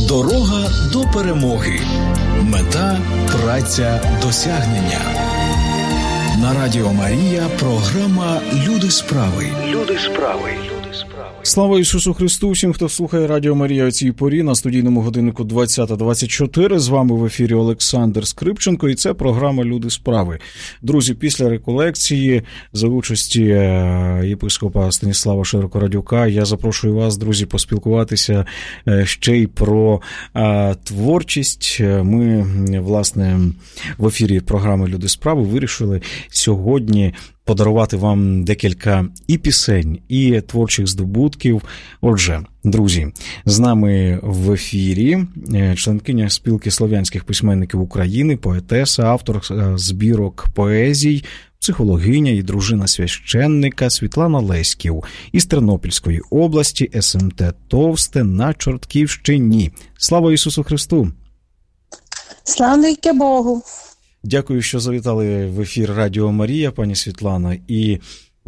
Дорога до перемоги. Мета – праця досягнення. На Радіо Марія програма «Люди справи». Люди справи. Слава Ісусу Христу! Всім, хто слухає Радіо Марія о цій порі на студійному годиннику 20:24. З вами в ефірі Олександр Скрипченко, і це програма «Люди справи». Друзі, після реколекції за участі єпископа Станіслава Широкорадюка я запрошую вас, друзі, поспілкуватися ще й про творчість. Ми, власне, в ефірі програми «Люди справи» вирішили сьогодні подарувати вам декілька і пісень, і творчих здобутків. Отже, друзі, з нами в ефірі членкиня спілки слов'янських письменників України, поетеса, автор збірок поезій, психологиня і дружина священника Світлана Леськів із Тернопільської області, СМТ Товсте на Чортківщині. Слава Ісусу Христу! Славнуйте Богу! Дякую, що завітали в ефір Радіо Марія, пані Світлана, і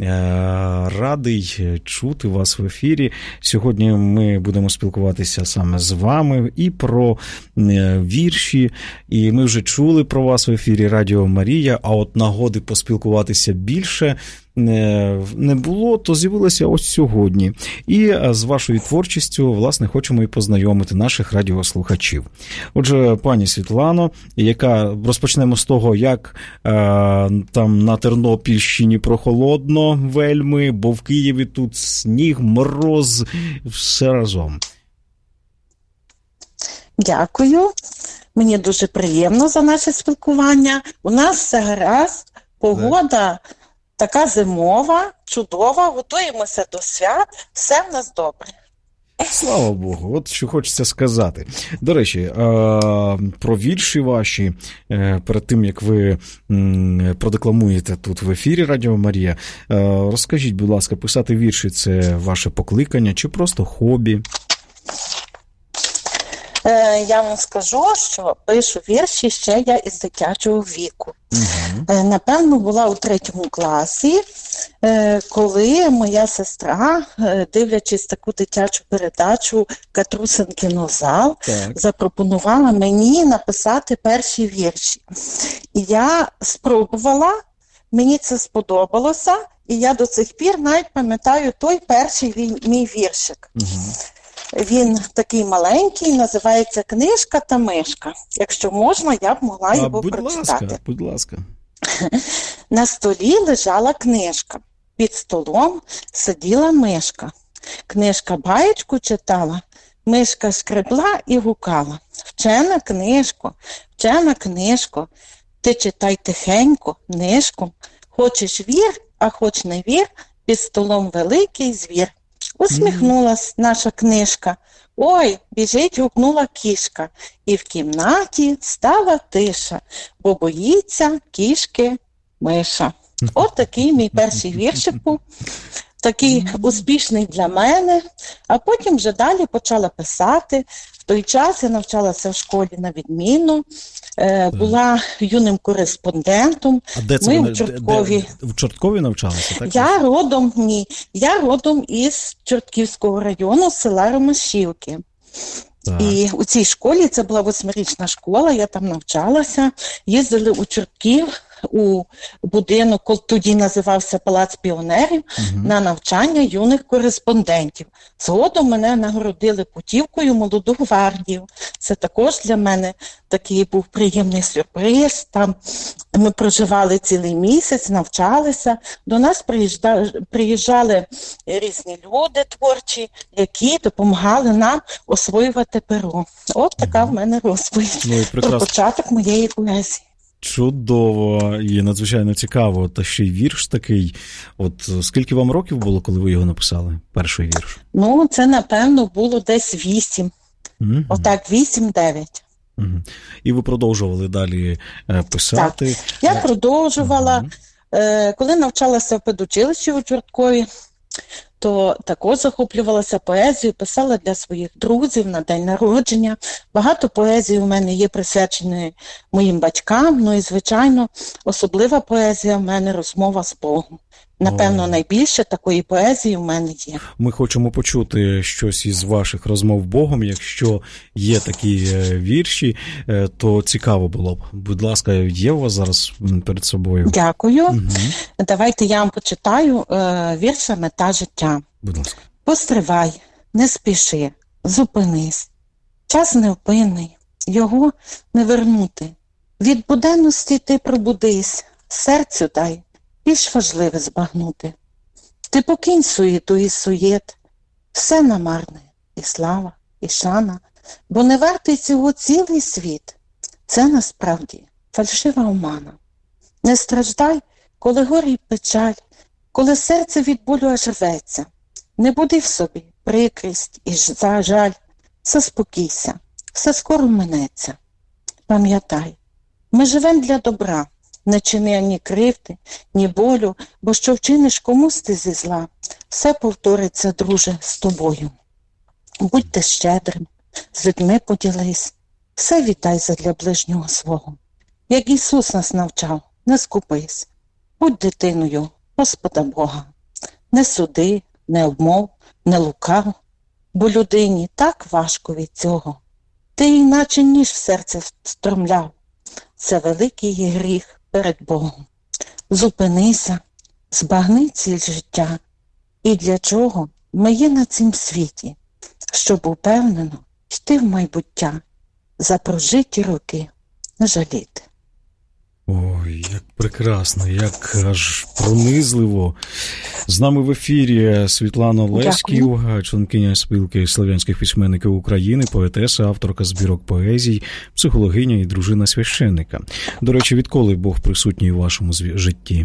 радий чути вас в ефірі. Сьогодні ми будемо спілкуватися саме з вами і про вірші, і ми вже чули про вас в ефірі Радіо Марія, а от нагоди поспілкуватися більше не було, то з'явилося ось сьогодні. І з вашою творчістю, власне, хочемо і познайомити наших радіослухачів. Отже, пані Світлано, розпочнемо з того, як там на Тернопільщині прохолодно вельми, бо в Києві тут сніг, мороз, все разом. Дякую. Мені дуже приємно за наше спілкування. У нас все гаразд, погода така зимова, чудова, готуємося до свят, все в нас добре. Слава Богу, от що хочеться сказати. До речі, про вірші ваші, перед тим, як ви продекламуєте тут в ефірі Радіо Марія, розкажіть, будь ласка, писати вірші – це ваше покликання чи просто хобі? Я вам скажу, що пишу вірші ще я із дитячого віку. Напевно, була у 3 класі, коли моя сестра, дивлячись таку дитячу передачу «Катрусин кінозал», запропонувала мені написати перші вірші. І я спробувала, мені це сподобалося, і я до цих пір навіть пам'ятаю той перший мій віршик. Він такий маленький, називається «Книжка та мишка». Якщо можна, я б могла його прочитати. Будь ласка. На столі лежала книжка, під столом сиділа мишка. Книжка баєчку читала, мишка шкребла і гукала. Вчена книжко, ти читай тихенько, нишком. Хочеш вір, а хоч не вір, під столом великий звір. Усміхнулась наша книжка. Ой, біжить, гукнула кішка. І в кімнаті стала тиша, бо боїться кішки миша. От такий мій перший віршик був. Такий успішний для мене. А потім вже далі почала писати. В той час я навчалася в школі на відмінну. Була юним кореспондентом. А де це ви? В Чорткові навчалися, так? Я родом із Чортківського району, села Ромашівки. Так. І у цій школі, це була 8-річна школа, я там навчалася. Їздили у Чортків, у будинок, тоді називався Палац піонерів, на навчання юних кореспондентів. Згодом мене нагородили путівкою «Молоду гвардію». Це також для мене такий був приємний сюрприз. Там ми проживали цілий місяць, навчалися. До нас приїжджали різні люди творчі, які допомагали нам освоювати перо. От така в мене розповідь про початок моєї поезії. Чудово і надзвичайно цікаво. Та ще й вірш такий. От скільки вам років було, коли ви його написали, перший вірш? Ну, це, напевно, було десь 8. Отак, 8-9. І ви продовжували далі писати? Так, я продовжувала. Коли навчалася в педучилищі у Чорткові, то також захоплювалася поезією, писала для своїх друзів на день народження. Багато поезії у мене є присвяченої моїм батькам, ну і, звичайно, особлива поезія в мене «Розмова з Богом». Напевно, найбільше такої поезії в мене є. Ми хочемо почути щось із ваших розмов Богом. Якщо є такі вірші, то цікаво було б. Будь ласка, є у вас зараз перед собою? Дякую. Угу. Давайте я вам почитаю вірша «Мета життя». Будь ласка. Постривай, не спіши, зупинись. Час невпинний, його не вернути. Від буденності ти пробудись, серцю дай більш важливе збагнути. Ти покинь суєту і суєт, все намарне, і слава, і шана, бо не вартий цього цілий світ. Це насправді фальшива омана. Не страждай, коли горить печаль, коли серце від болю аж рветься. Не буди в собі прикрість і жаль, заспокійся, все скоро минеться. Пам'ятай, ми живем для добра, не чини ані кривди, ні болю, бо що вчиниш комусь ти зі зла, все повториться, друже, з тобою. Будьте щедрим, з людьми поділись, все віддай задля ближнього свого. Як Ісус нас навчав, не скупись, будь дитиною Господа Бога. Не суди, не обмов, не лукав, бо людині так важко від цього. Ти іначе ніж в серце встромляв. Це великий є гріх перед Богом. Зупинися, збагни ціль життя. І для чого ми є на цім світі? Щоб упевнено йти в майбуття, за прожиті роки не жаліти. Ой, як прекрасно, як аж пронизливо. З нами в ефірі Світлана Леськів, членкиня спілки слов'янських письменників України, поетеса, авторка збірок поезій, психологиня і дружина священника. До речі, відколи Бог присутній у вашому житті?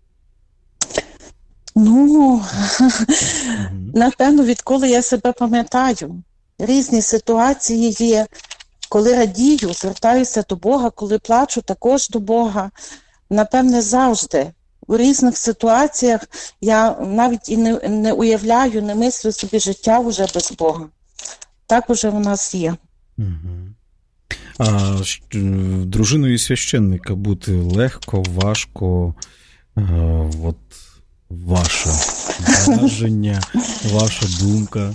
Напевно, відколи я себе пам'ятаю. Різні ситуації є. Коли радію, звертаюся до Бога, коли плачу, також до Бога. Напевне, завжди. У різних ситуаціях я навіть і не уявляю, не мислю собі життя вже без Бога. Так уже у нас є. А дружиною священника бути легко, важко? От ваше враження, ваша думка?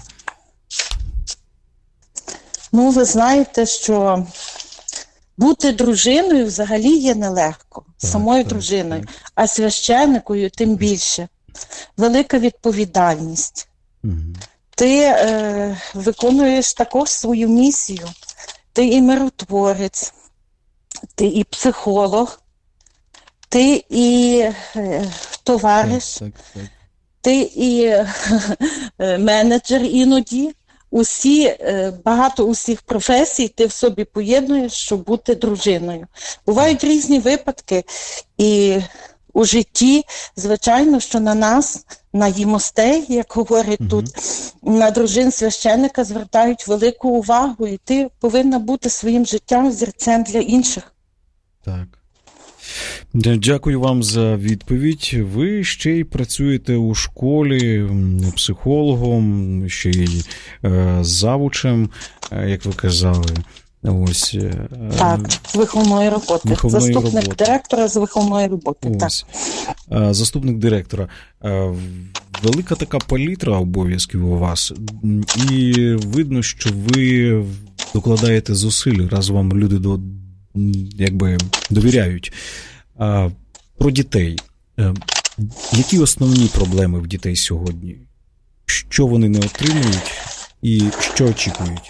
Ви знаєте, що бути дружиною взагалі є нелегко, самою дружиною, а священникою тим більше. Велика відповідальність. Ти виконуєш також свою місію. Ти і миротворець, ти і психолог, ти і товариш, ти і менеджер іноді. Багато усіх професій ти в собі поєднуєш, щоб бути дружиною. Бувають різні випадки, і у житті, звичайно, що на нас, на їмостей, як говорять тут, на дружин священника звертають велику увагу, і ти повинна бути своїм життям взірцем для інших. Так. Дякую вам за відповідь. Ви ще й працюєте у школі психологом, ще й завучем, як ви казали. Ось. Так, з виховної роботи. Заступник директора з виховної роботи. Ось. Так. Заступник директора. Велика така палітра обов'язків у вас. І видно, що ви докладаєте зусиль, раз вам люди довіряють. Про дітей. Які основні проблеми в дітей сьогодні? Що вони не отримують і що очікують?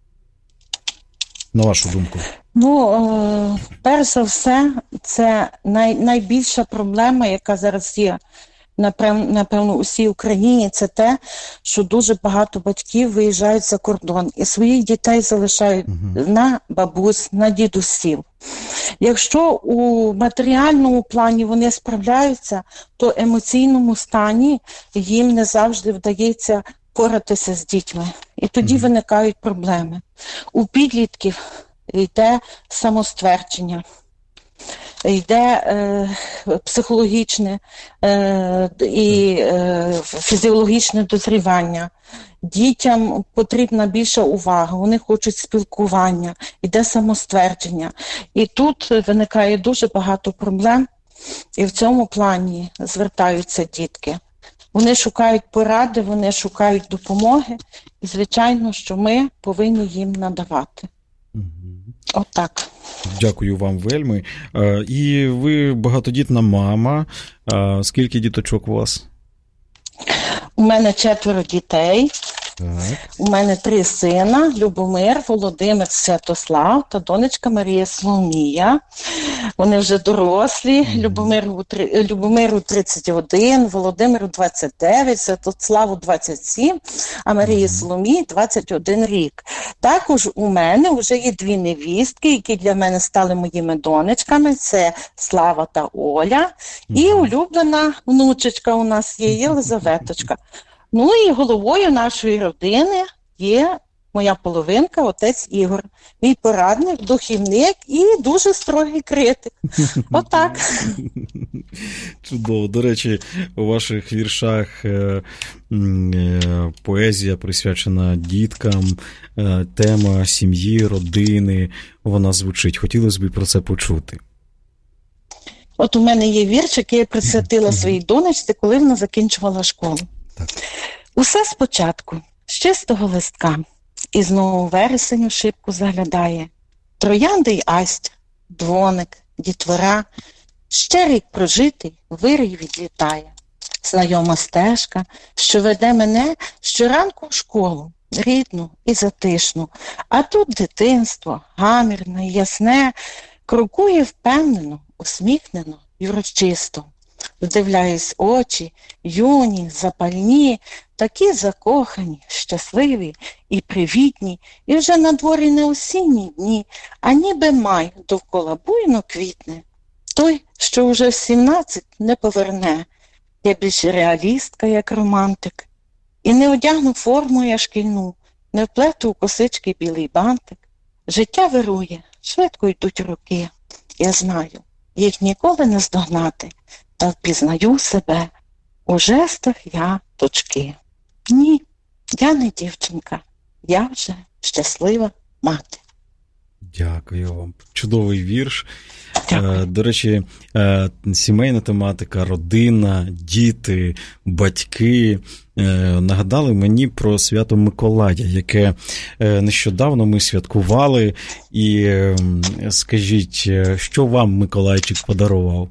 На вашу думку. Перш за все, це найбільша проблема, яка зараз є, напевно, у всій Україні, це те, що дуже багато батьків виїжджають за кордон і своїх дітей залишають на бабусь, на дідусів. Якщо у матеріальному плані вони справляються, то в емоційному стані їм не завжди вдається поратися з дітьми. І тоді виникають проблеми. У підлітків йде самоствердження, йде психологічне і фізіологічне дозрівання. Дітям потрібна більша увага, вони хочуть спілкування, йде самоствердження. І тут виникає дуже багато проблем, І в цьому плані звертаються дітки. Вони шукають поради, вони шукають допомоги. І, звичайно, що ми повинні їм надавати. Отак. Дякую вам вельми. І ви багатодітна мама. Скільки діточок у вас? У мене 4 дітей. Так. У мене 3 сина: Любомир, Володимир, Святослав та донечка Марія Соломія. Вони вже дорослі. Любомиру 31, Володимиру 29, Святославу 27, а Марії Соломії 21 рік. Також у мене вже є 2 невістки, які для мене стали моїми донечками. Це Слава та Оля. І улюблена внучечка у нас є Єлизаветочка. Ну і головою нашої родини є моя половинка, отець Ігор. Мій порадник, духівник і дуже строгий критик. Отак. Чудово. До речі, у ваших віршах поезія присвячена діткам, тема сім'ї, родини, вона звучить. Хотілося б про це почути. От у мене є вірш, який я присвятила своїй донечці, коли вона закінчувала школу. Так. Усе спочатку, з чистого листка, і знову вересень у шибку заглядає. Троянди й асть, дзвоник, дітвора, ще рік прожитий, вирій відлітає. Знайома стежка, що веде мене щоранку в школу, рідну і затишну. А тут дитинство, гамірне й ясне, крокує впевнено, усміхнено й урочисто. Вдивляюсь очі, юні, запальні, такі закохані, щасливі і привітні, і вже на дворі не осінні дні, а ніби май довкола буйно квітне. Той, що уже в 17 не поверне, я більш реалістка, як романтик, і не одягну форму я шкільну, не вплету у косички білий бантик. Життя вирує, швидко йдуть роки, я знаю, їх ніколи не здогнати. Та впізнаю себе у жестах я точки. Ні, я не дівчинка, я вже щаслива мати. Дякую вам. Чудовий вірш. Дякую. До речі, сімейна тематика, родина, діти, батьки нагадали мені про свято Миколая, яке нещодавно ми святкували. І скажіть, що вам Миколайчик подарував?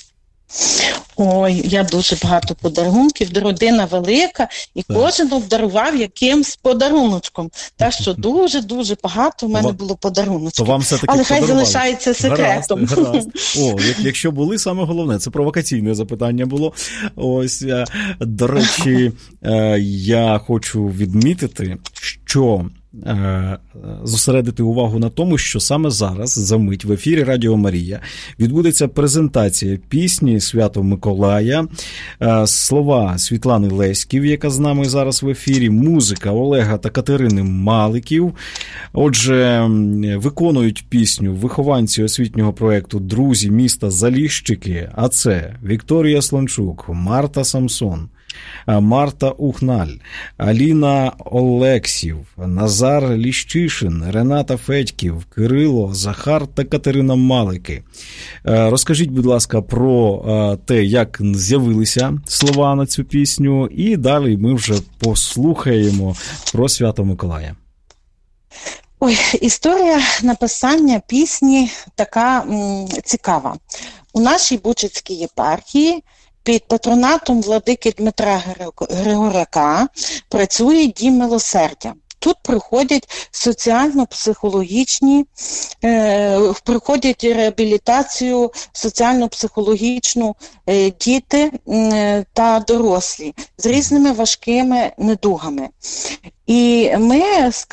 Ой, я дуже багато подарунків, родина велика, і кожен обдарував якимсь подаруночком. Так що дуже-дуже багато в мене було подаруночків. Але хай залишається секретом. Гаразд. О, якщо були, саме головне, це провокаційне запитання було. Ось, до речі, я хочу відмітити, що зосередити увагу на тому, що саме зараз, за мить, в ефірі Радіо Марія відбудеться презентація пісні «Свято Миколая», слова Світлани Леськів, яка з нами зараз в ефірі, музика Олега та Катерини Маликів. Отже, виконують пісню вихованці освітнього проєкту «Друзі міста Заліщики», а це Вікторія Слончук, Марта Самсон, Марта Ухналь, Аліна Олексів, Назар Ліщишин, Рената Федьків, Кирило, Захар та Катерина Малики. Розкажіть, будь ласка, про те, як з'явилися слова на цю пісню, і далі ми вже послухаємо про Свято Миколая. Ой, історія написання пісні така цікава. У нашій Бучицькій єпархії під патронатом владики Дмитра Григоряка працює Дім милосердя. Тут проходять соціально-психологічні, проходять реабілітацію соціально-психологічну діти та дорослі з різними важкими недугами. І ми з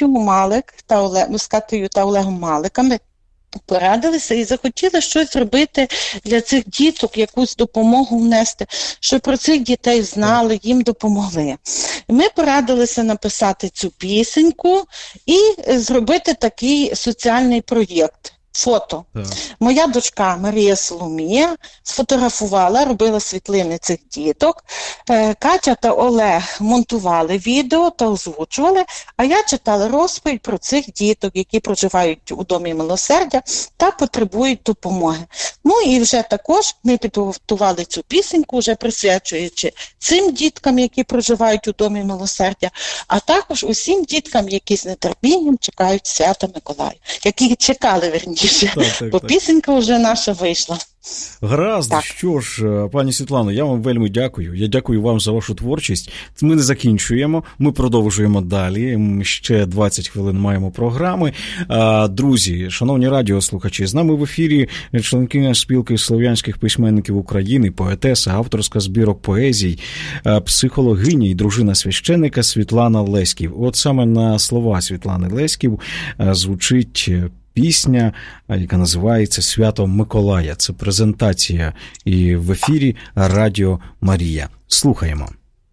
Катею та Олегом Маликами порадилися і захотіли щось зробити для цих діток, якусь допомогу внести, щоб про цих дітей знали, їм допомогли. Ми порадилися написати цю пісеньку і зробити такий соціальний проєкт. фото. Так. Моя дочка Марія Соломія сфотографувала, робила світлини цих діток. Катя та Олег монтували відео та озвучували, а я читала розповідь про цих діток, які проживають у Домі Милосердя та потребують допомоги. Ну і вже також ми підготували цю пісеньку, вже присвячуючи цим діткам, які проживають у Домі Милосердя, а також усім діткам, які з нетерпінням чекають свята Миколая, які чекали, верніше. Бо пісенька вже наша вийшла. Гаразд, що ж, пані Світлано, я вам вельми дякую. Я дякую вам за вашу творчість. Ми не закінчуємо, ми продовжуємо далі. Ми ще 20 хвилин маємо програми. Друзі, шановні радіослухачі, з нами в ефірі членкиня спілки слов'янських письменників України, поетеса, авторська збірок поезій, психологиня і дружина священника Світлана Леськів. От саме на слова Світлани Леськів звучить пісня, яка називається «Свято Миколая». Це презентація і в ефірі Радіо Марія. Слухаємо.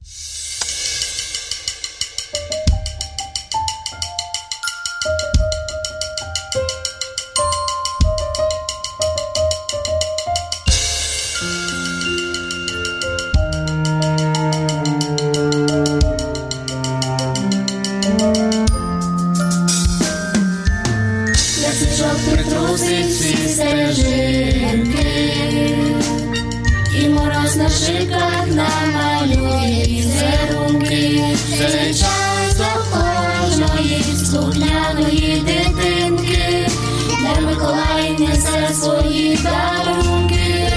І мороз на шибках намалює візерунки. Цей час до кожної слухняної дитинки, де Миколай несе свої дарунки.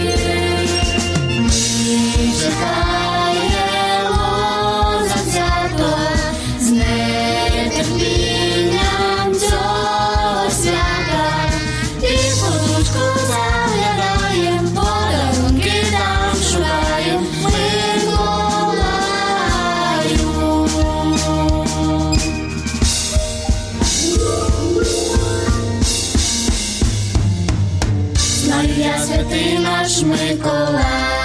Ми чекаємо завзято з нетерпінням цього свята, і в подушку заглядаєм, подарунки там шукаєм Миколаю. Знаю я, святий наш Миколаю,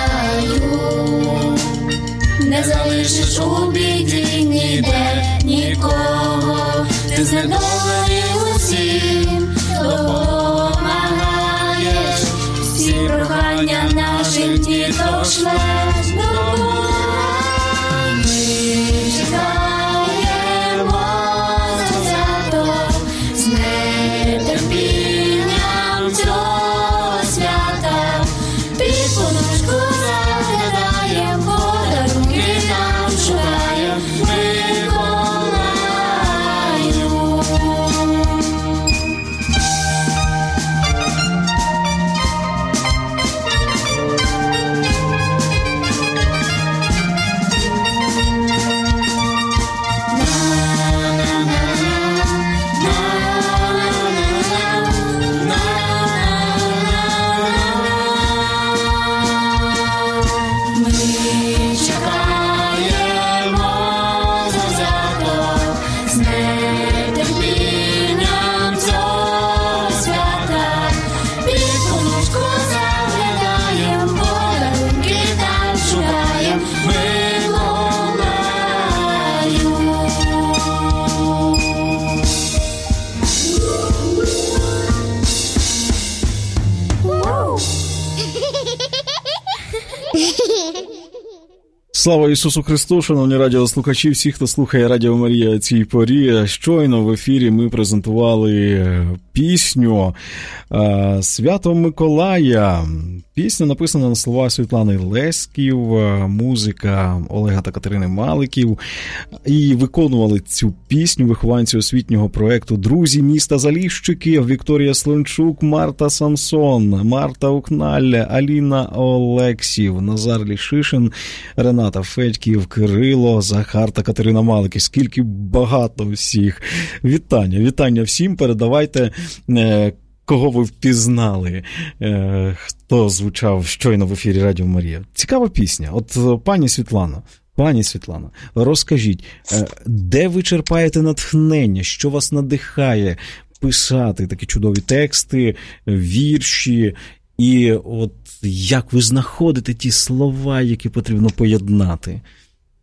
не залишиш у біді ніде нікого, ти з недолею усім допомагаєш, всі прохання наших діток шлеш до Бога. Ми чекаємо завзято з нетерпінням цього свята, під подушку заглядаєм, подарунки там шукаєм Миколаю. Ми чекаємо завзято з нетерпінням цього свята, під подушку заглядаєм, подарунки там шукаєм Миколаю. Слава Ісусу Христу, шановні радіослухачі, всі, хто слухає Радіо Марія цій порі. Щойно в ефірі ми презентували пісню «Свято Миколая». Пісня написана на слова Світлани Леськів, музика Олега та Катерини Маликів. І виконували цю пісню вихованці освітнього проєкту «Друзі міста Заліщики», Вікторія Слончук, Марта Самсон, Марта Укналля, Аліна Олексів, Назар Лішишин, Рената Федьків, Кирило, Захар та Катерина Маликів. Скільки багато всіх. Вітання всім. Передавайте, кого ви впізнали, хто звучав щойно в ефірі Радіо Марія. Цікава пісня. От, пані Світлано, розкажіть, де ви черпаєте натхнення, що вас надихає писати такі чудові тексти, вірші, і от як ви знаходите ті слова, які потрібно поєднати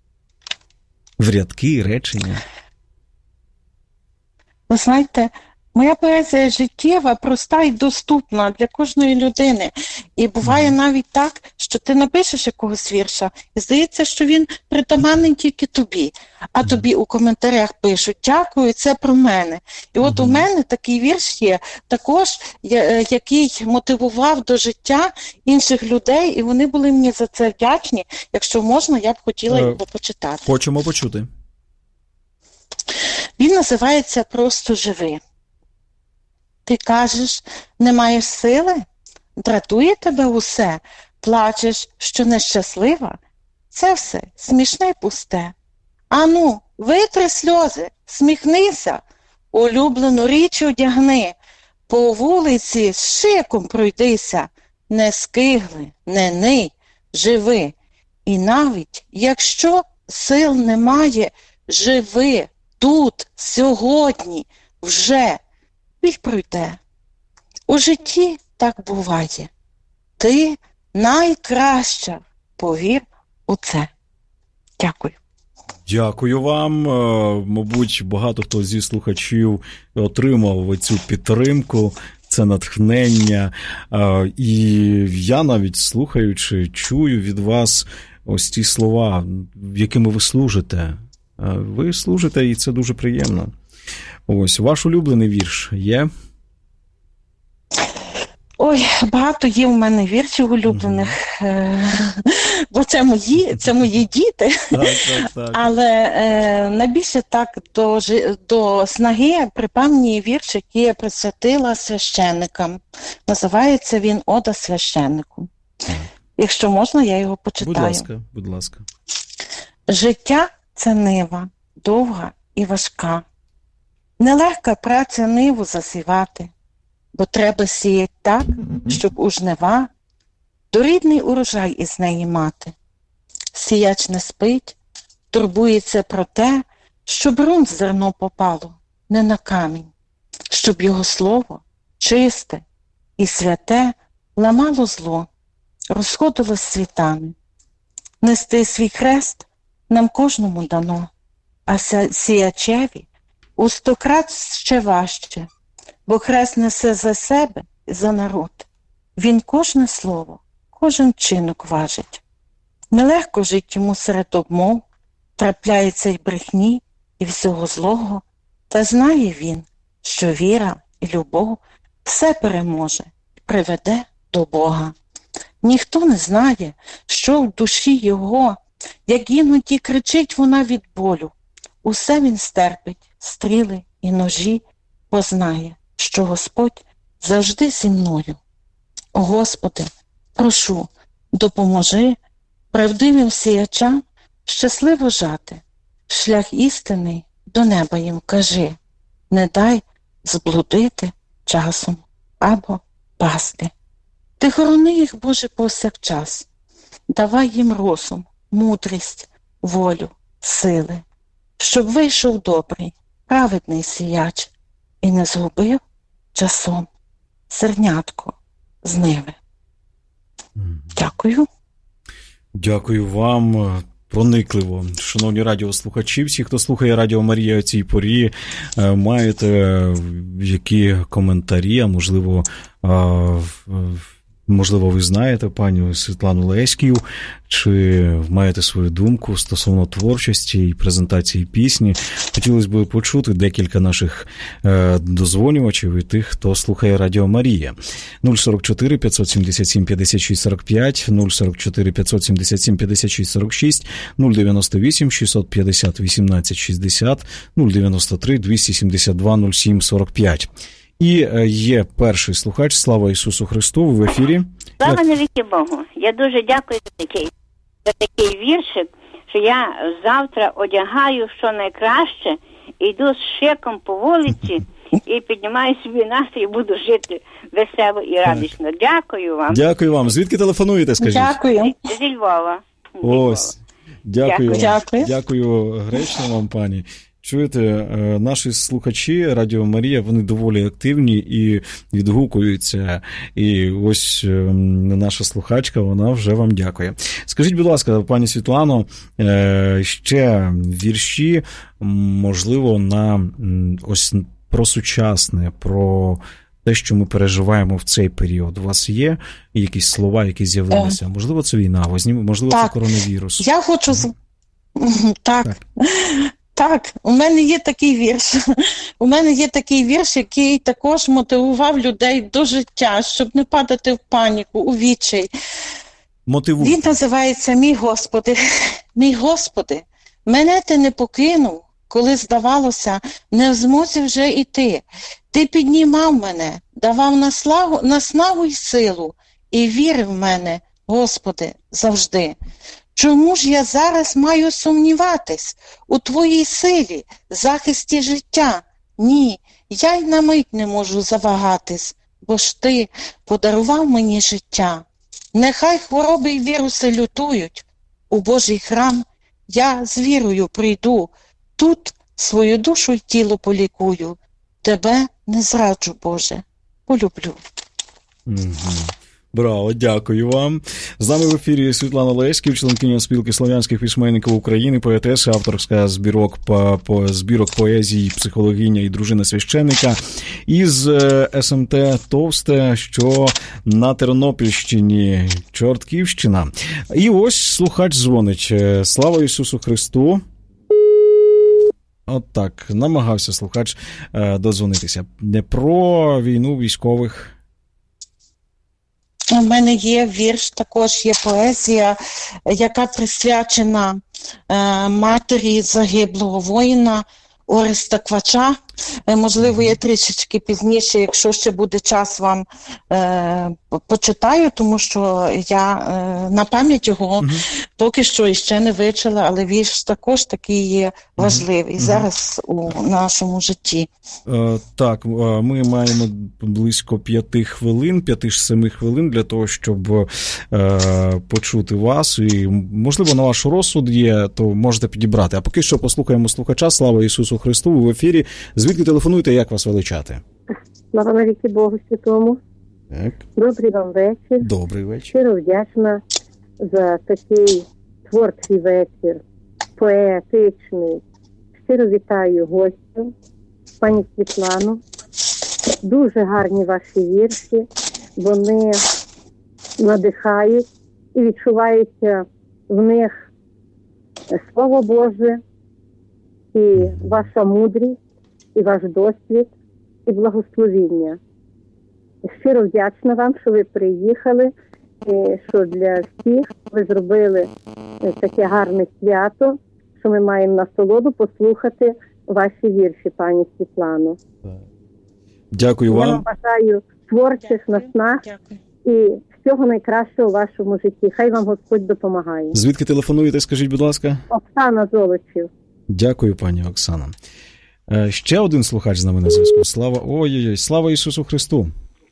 в рядки, речення? Ви знаєте, Моя поезія життєва, проста і доступна для кожної людини. І буває навіть так, що ти напишеш якогось вірша, і здається, що він притаманний тільки тобі. А тобі у коментарях пишуть: дякую, це про мене. І от у мене такий вірш є, також, який мотивував до життя інших людей, і вони були мені за це вдячні. Якщо можна, я б хотіла його почитати. Хочемо почути. Він називається «Просто живи». Ти кажеш, не маєш сили? Дратує тебе усе? Плачеш, що нещаслива? Це все смішне й пусте. Ану, витри сльози, сміхнися, улюблену річ одягни, по вулиці з шиком пройдися, не скигли, не ний, живи. І навіть, якщо сил немає, живи тут, сьогодні, вже. Біль пройде. У житті так буває. Ти найкраща, повір у це. Дякую. Дякую вам. Мабуть, багато хто зі слухачів отримав цю підтримку, це натхнення. І я навіть, слухаючи, чую від вас ось ті слова, якими ви служите. Ви служите, і це дуже приємно. Ось, ваш улюблений вірш є? Ой, багато є у мене віршів улюблених, бо це мої діти. Так. Але найбільше так до снаги припав мені вірш, який я присвятила священникам. Називається він «Ода священнику». Якщо можна, я його почитаю. Будь ласка. Життя – це нива, довга і важка. Нелегка праця ниву засівати, бо треба сіять так, щоб у жнива дорідний урожай із неї мати. Сіяч не спить, турбується про те, щоб ґрунт зерно попало не на камінь, щоб його слово чисте і святе ламало зло, розходилось світами. Нести свій хрест нам кожному дано, а сіячеві у 100 крат ще важче, бо хрест несе за себе і за народ. Він кожне слово, кожен чинок важить. Нелегко жить йому серед обмов, трапляється й брехні, і всього злого, та знає він, що віра і любов все переможе і приведе до Бога. Ніхто не знає, що в душі його, як іноді кричить вона від болю. Усе він стерпить, стріли і ножі, бо знає, що Господь завжди зі мною. О Господи, прошу, допоможи правдивим сіячам щасливо жати, шлях істинний до неба їм кажи, не дай зблудити часом або пасти. Ти хорони їх, Боже, повсякчас, давай їм розум, мудрість, волю, сили, щоб вийшов добрий, праведний сіяч і не згубив часом зернятко з ниви. Дякую. Дякую вам. Проникливо. Шановні радіослухачі, всі, хто слухає Радіо Марія о цій порі, маєте які коментарі, а можливо, ви знаєте пані Світлану Леськів, чи маєте свою думку стосовно творчості і презентації пісні. Хотілося б почути декілька наших дозвонювачів і тих, хто слухає Радіо Марія. 044 577 56 45, 044 577 56 46, 098 650 18 60, 093 272 07 45. І є перший слухач. Слава Ісусу Христу, в ефірі. Слава навіки Богу. Я дуже дякую за такий віршик, що я завтра одягаю що найкраще, йду з шиком по вулиці і піднімаю собі настрій, буду жити весело і радісно. Дякую вам. Дякую вам. Звідки телефонуєте, скажіть? Дякую. Зі Львова. Ось. Дякую. Дякую. Дякую гречно вам, пані. Чуєте, наші слухачі Радіо Марія, вони доволі активні і відгукуються. І ось наша слухачка, вона вже вам дякує. Скажіть, будь ласка, пані Світлано, ще вірші, можливо, на ось про сучасне, про те, що ми переживаємо в цей період. У вас є якісь слова, які з'явилися? Можливо, це війна, можливо, це коронавірус. Я хочу... Так, у мене є такий вірш. У мене є такий вірш, який також мотивував людей до життя, щоб не падати в паніку, у відчай. Мотивуйте. Він називається «Мій Господи». «Мій Господи, мене ти не покинув, коли, здавалося, не в змозі вже йти. Ти піднімав мене, давав наснагу й силу, і вірив в мене, Господи, завжди. Чому ж я зараз маю сумніватись у Твоїй силі, захисті життя? Ні, я й на мить не можу завагатись, бо ж Ти подарував мені життя. Нехай хвороби й віруси лютують, у Божий храм я з вірою прийду, тут свою душу й тіло полікую, Тебе не зраджу, Боже, полюблю. Браво, дякую вам. З нами в ефірі Світлана Леськів, членкиня спілки слов'янських письменників України, поетеса, авторська збірок поезії, психологиня і дружина священника із СМТ Товсте, що на Тернопільщині, Чортківщина. І ось слухач дзвонить. Слава Ісусу Христу! От так, намагався слухач додзвонитися. Про війну військових. У мене є вірш, також є поезія, яка присвячена матері загиблого воїна Ореста Квача. Можливо, я трішечки пізніше, якщо ще буде час, вам почитаю, тому що я на пам'ять його поки що іще не вивчила, але вірш також такий є важливий зараз у нашому житті. Так, ми маємо близько 5-7 хвилин для того, щоб почути вас. І, можливо, на ваш розсуд є, то можете підібрати. А поки що послухаємо слухача. Слава Ісусу Христу, ви в ефірі. Звідки телефонуєте, як вас величати? Слава навіки Богу Святому. Так. Добрий вам вечір. Добрий вечір. Щиро вдячна за такий творчий вечір, поетичний. Щиро вітаю гостю, пані Світлану. Дуже гарні ваші вірші. Вони надихають і відчувається в них Слово Боже, і ваша мудрість, і ваш досвід, і благословіння. Щиро вдячна вам, що ви приїхали, і що для всіх ви зробили таке гарне свято, що ми маємо насолоду послухати ваші вірші, пані Світлано. Дякую вам. Я вам бажаю творчих наснаг і всього найкращого у вашому житті. Хай вам Господь допомагає. Звідки телефонуєте, скажіть, будь ласка? Оксана Золочів. Дякую, пані Оксана. Ще один слухач з нами на зв'язку. Слава Ісусу Христу.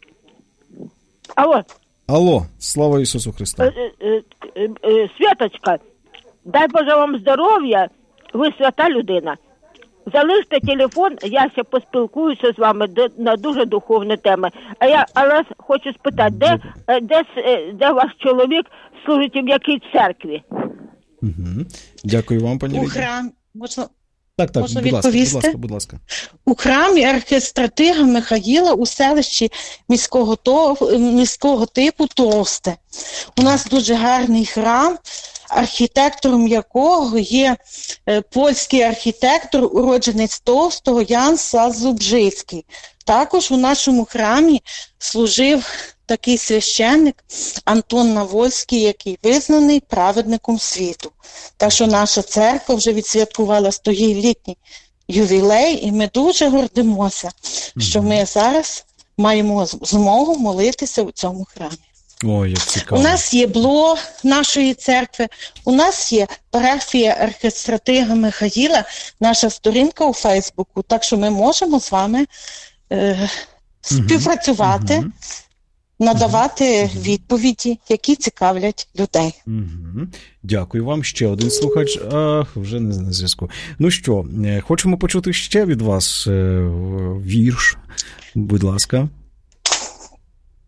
Алло, слава Ісусу Христу. Святочка, дай Боже вам здоров'я, ви свята людина. Залиште телефон, я ще поспілкуюся з вами на дуже духовні теми. Але хочу спитати, де ваш чоловік служить, в якій церкві? Дякую вам, пані Лідія. У храм, можна будь ласка. У храмі архистратига Михаїла у селищі міського типу Товсте. У нас дуже гарний храм, архітектором якого є польський архітектор, уродженець Товстого Ян Сазубжицький. Також у нашому храмі служив такий священник Антон Навольський, який визнаний праведником світу. Так що наша церква вже відсвяткувала 100-літній ювілей, і ми дуже гордимося, що ми зараз маємо змогу молитися у цьому храмі. Ой, як цікаво. У нас є блог нашої церкви, у нас є парафія архистратига Михаїла, наша сторінка у Фейсбуку, так що ми можемо з вами співпрацювати, надавати відповіді, які цікавлять людей. Дякую вам. Ще один слухач. Вже не на зв'язку. Ну що, хочемо почути ще від вас вірш. Будь ласка.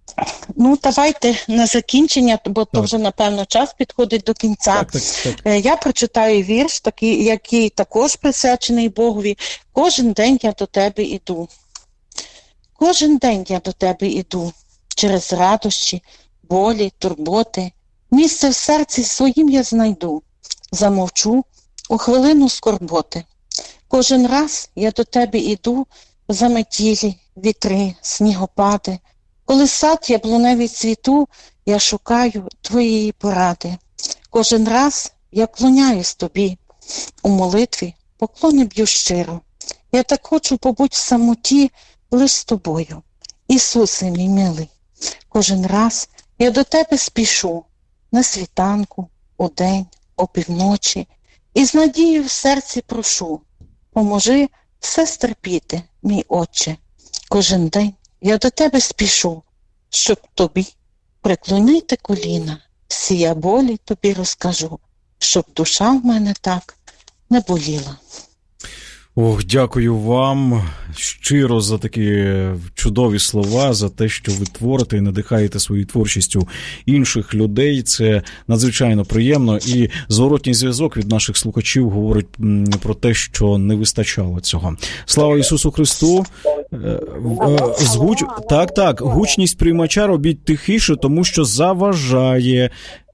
Ну, давайте на закінчення, бо то вже, напевно, час підходить до кінця. Так. Я прочитаю вірш, такий, який також присвячений Богові. «Кожен день я до тебе іду. Кожен день я до тебе іду. Через радощі, болі, турботи. Місце в серці своїм я знайду. Замовчу у хвилину скорботи. Кожен раз я до тебе іду, заметілі, вітри, снігопади. Коли сад яблуневий цвіту, я шукаю твоєї поради. Кожен раз я клоняюсь тобі. У молитві поклони б'ю щиро. Я так хочу побути в самоті лиш з тобою. Ісусе, мій милий, кожен раз я до тебе спішу. На світанку, удень, опівночі. І з надією в серці прошу. Поможи все стерпіти, мій Отче. Кожен день я до тебе спішу, щоб тобі приклонити коліна. Всі я болі тобі розкажу, щоб душа в мене так не боліла. Ох, дякую вам щиро за такі чудові слова, за те, що ви творите і надихаєте своєю творчістю інших людей. Це надзвичайно приємно. І зворотній зв'язок від наших слухачів говорить про те, що не вистачало цього. Слава Ісусу Христу! Так, гучність приймача робіть тихіше, тому що заважає.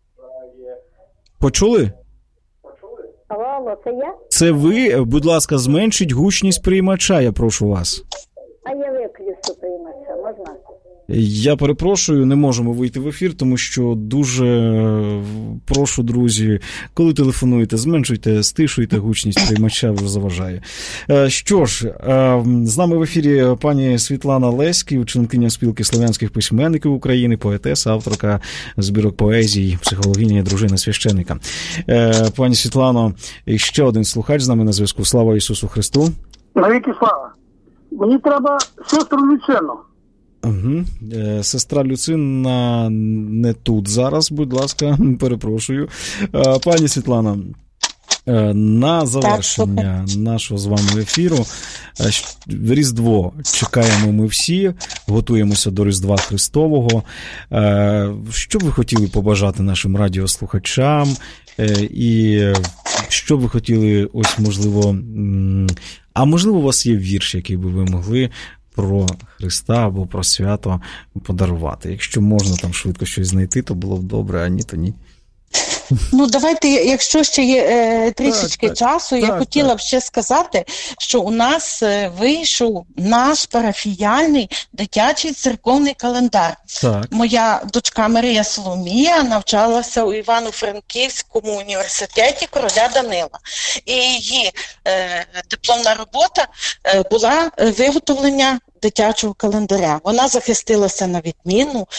Почули? Алло, це я? Це ви, будь ласка, зменшіть гучність приймача, я прошу вас. А я виключу приймача, можна? Я перепрошую, не можемо вийти в ефір, тому що дуже прошу, друзі, коли телефонуєте, зменшуйте, стишуйте гучність приймача, вже заважає. Що ж, з нами в ефірі пані Світлана Леськів, членкиня спілки слов'янських письменників України, поетеса, авторка збірок поезій, психологиня, дружина священника. Пані Світлано, ще один слухач з нами на зв'язку. Слава Ісусу Христу! Навіки слава! Мені треба сестру Люцину. Угу. Сестра Люцина не тут зараз, будь ласка, перепрошую. Пані Світлана, на завершення нашого з вами ефіру, Різдво чекаємо ми всі, готуємося до Різдва Христового. Що б ви хотіли побажати нашим радіослухачам? І що б ви хотіли, ось можливо, а можливо у вас є вірш, який би ви могли про Христа або про свято подарувати. Якщо можна там швидко щось знайти, то було б добре, а ні, то ні. Ну, давайте, якщо ще є трішечки часу, я хотіла б ще сказати, що у нас вийшов наш парафіяльний дитячий церковний календар. Так. Моя дочка Марія Соломія навчалася у Івано-Франківському університеті короля Данила. І її дипломна робота була виготовлення дитячого календаря. Вона захистилася на відмінну,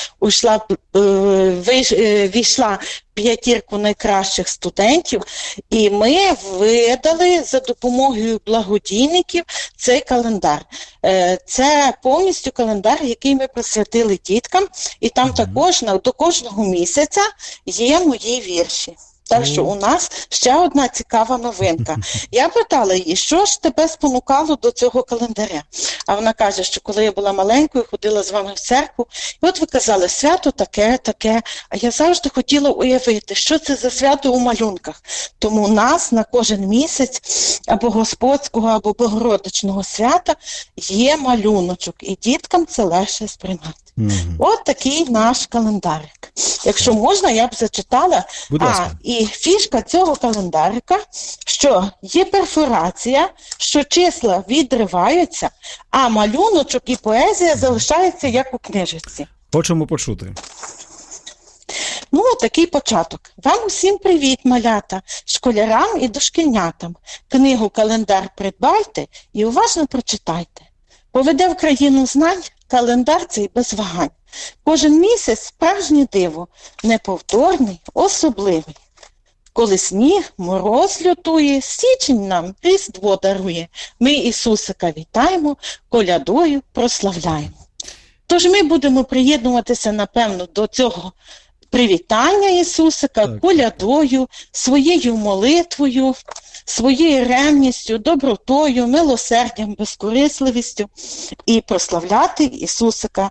війшла в 5 найкращих студентів, і ми видали за допомогою благодійників цей календар. Це повністю календар, який ми присвятили діткам, і там також до кожного місяця є мої вірші. Так що у нас ще одна цікава новинка. Я питала її, що ж тебе спонукало до цього календаря? А вона каже, що коли я була маленькою, ходила з вами в церкву, і от ви казали, свято таке, таке. А я завжди хотіла уявити, що це за свято у малюнках. Тому у нас на кожен місяць або Господського, або Богородичного свята є малюночок, і діткам це легше сприймати. От такий наш календарик. Якщо можна, я б зачитала. І фішка цього календарика, що є перфорація, що числа відриваються, а малюночок і поезія залишаються як у книжці. Хочемо почути. Ну, такий початок. Вам усім привіт, малята, школярам і дошкільнятам. Книгу «Календар» придбайте і уважно прочитайте. Поведе в країну знань календар цей без вагань. Кожен місяць справжнє диво, неповторний, особливий. Коли сніг, мороз лютує, січень нам Різдво дарує. Ми Ісусика вітаємо, колядою прославляємо. Тож ми будемо приєднуватися, напевно, до цього привітання Ісусика колядою, своєю молитвою, своєю ревністю, добротою, милосердям, безкорисливістю і прославляти Ісусика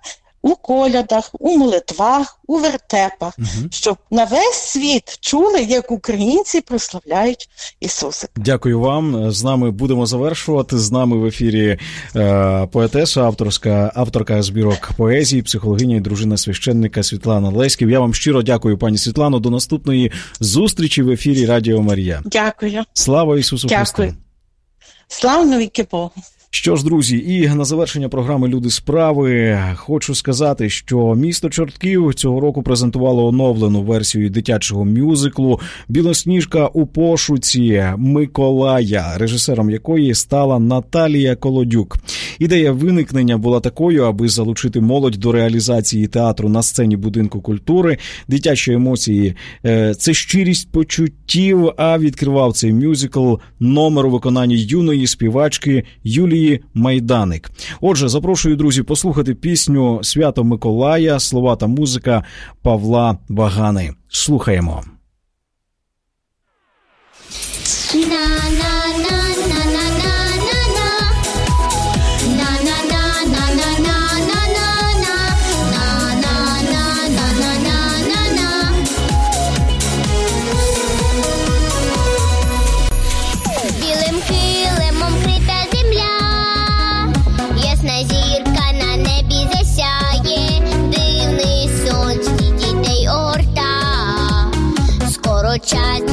у колядах, у молитвах, у вертепах, щоб на весь світ чули, як українці прославляють Ісусика. Дякую вам. З нами будемо завершувати. З нами в ефірі поетеса, авторка збірок поезії, психологиня і дружина священника Світлана Леськів. Я вам щиро дякую, пані Світлано. До наступної зустрічі в ефірі Радіо Марія. Дякую. Слава Ісусу Христу. Дякую. Слава навіки Богу. Що ж, друзі, і на завершення програми «Люди справи» хочу сказати, що місто Чортків цього року презентувало оновлену версію дитячого мюзиклу «Білосніжка у пошуці Миколая», режисером якої стала Наталія Колодюк. Ідея виникнення була такою, аби залучити молодь до реалізації театру на сцені будинку культури. Дитячі емоції – це щирість почуттів, а відкривав цей мюзикл номер у виконанні юної співачки Юлії Майданик. Отже, запрошую, друзі, послухати пісню «Свято Миколая», слова та музика Павла Багани. Слухаємо. Час